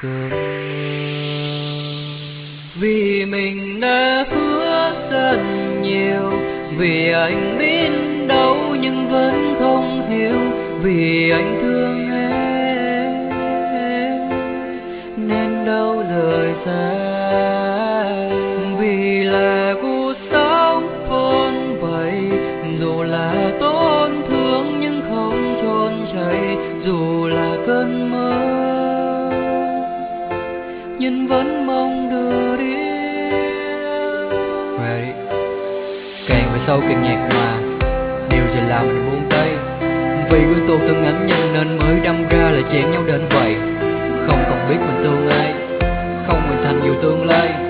cơm. Vì mình đã hứa rất nhiều, vì anh biết đâu nhưng vẫn không hiểu, vì anh thương em nên đâu lời ra. Vì là cuộc sống vốn vậy, dù là tổn thương nhưng không trốn chạy, dù là cơn mơ nhưng vẫn mong đưa đi. Về đi. Càng về sâu càng nhạt nhòa, điều gì làm mình buông tay. Vì của tôi từng ảnh nhân nên mới đâm ra là chém nhau đến vậy. Không còn biết mình thương ai, không mình thành nhiều tương lai.